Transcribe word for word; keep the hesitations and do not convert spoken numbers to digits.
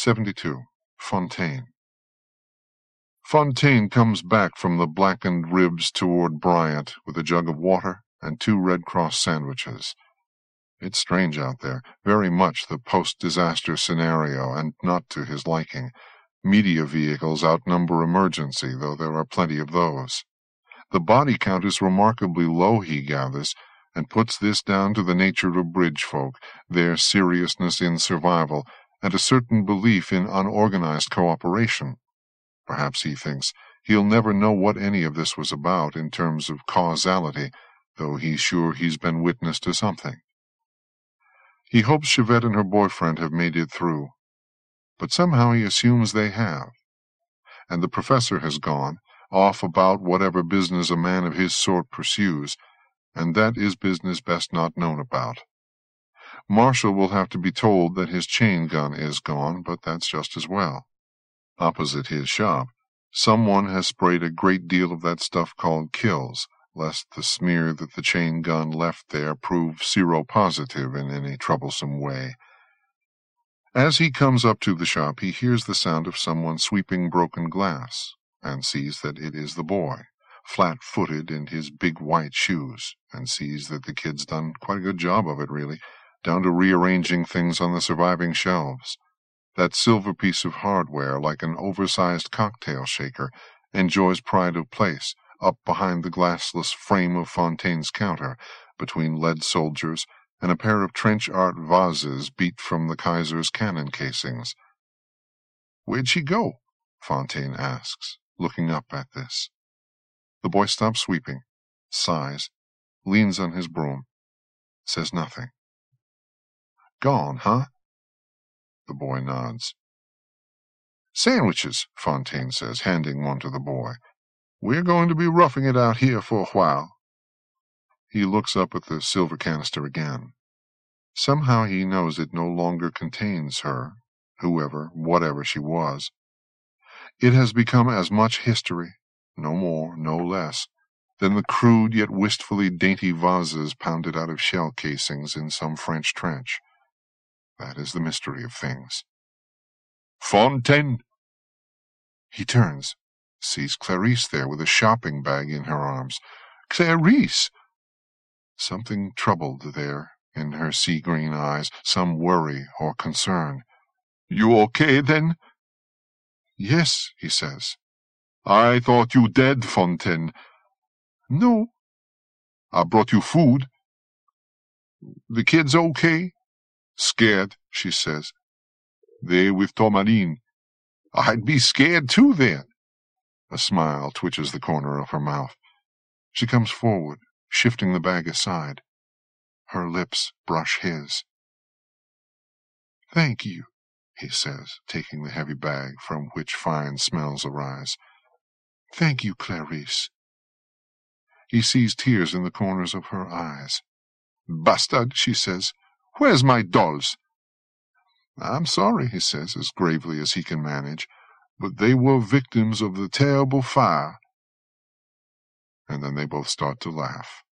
seventy-two. Fontaine. Fontaine comes back from the blackened ribs toward Bryant with a jug of water and two Red Cross sandwiches. It's strange out there, very much the post-disaster scenario, and not to his liking. Media vehicles outnumber emergency, though there are plenty of those. The body count is remarkably low, he gathers, and puts this down to the nature of bridge folk, their seriousness in survival, and a certain belief in unorganized cooperation. Perhaps, he thinks, he'll never know what any of this was about in terms of causality, though he's sure he's been witness to something. He hopes Chevette and her boyfriend have made it through, but somehow he assumes they have. And the professor has gone, off about whatever business a man of his sort pursues, and that is business best not known about. Marshall will have to be told that his chain gun is gone, but that's just as well. Opposite his shop, someone has sprayed a great deal of that stuff called Kills, lest the smear that the chain gun left there prove seropositive in any troublesome way. As he comes up to the shop, he hears the sound of someone sweeping broken glass, and sees that it is the boy, flat-footed in his big white shoes, and sees that the kid's done quite a good job of it, really, down to rearranging things on the surviving shelves. That silver piece of hardware, like an oversized cocktail shaker, enjoys pride of place, up behind the glassless frame of Fontaine's counter, between lead soldiers and a pair of trench art vases beat from the Kaiser's cannon casings. "Where'd she go?" Fontaine asks, looking up at this. The boy stops sweeping, sighs, leans on his broom, says nothing. "Gone, huh?" The boy nods. "Sandwiches," Fontaine says, handing one to the boy. "We're going to be roughing it out here for a while." He looks up at the silver canister again. Somehow he knows it no longer contains her, whoever, whatever she was. It has become as much history, no more, no less, than the crude yet wistfully dainty vases pounded out of shell casings in some French trench. That is the mystery of things. "Fontaine!" He turns, sees Clarice there with a shopping bag in her arms. "Clarice!" Something troubled there in her sea-green eyes, some worry or concern. "You okay, then?" "Yes," he says. "I thought you dead, Fontaine." "No." "I brought you food." "The kids okay?" "Scared," she says. "They with Tourmaline." "I'd be scared too, then." A smile twitches the corner of her mouth. She comes forward, shifting the bag aside. Her lips brush his. "Thank you," he says, taking the heavy bag from which fine smells arise. "Thank you, Clarice." He sees tears in the corners of her eyes. "Bastard," she says. "Where's my dolls?" "I'm sorry," he says, as gravely as he can manage, "but they were victims of the terrible fire." And then they both start to laugh.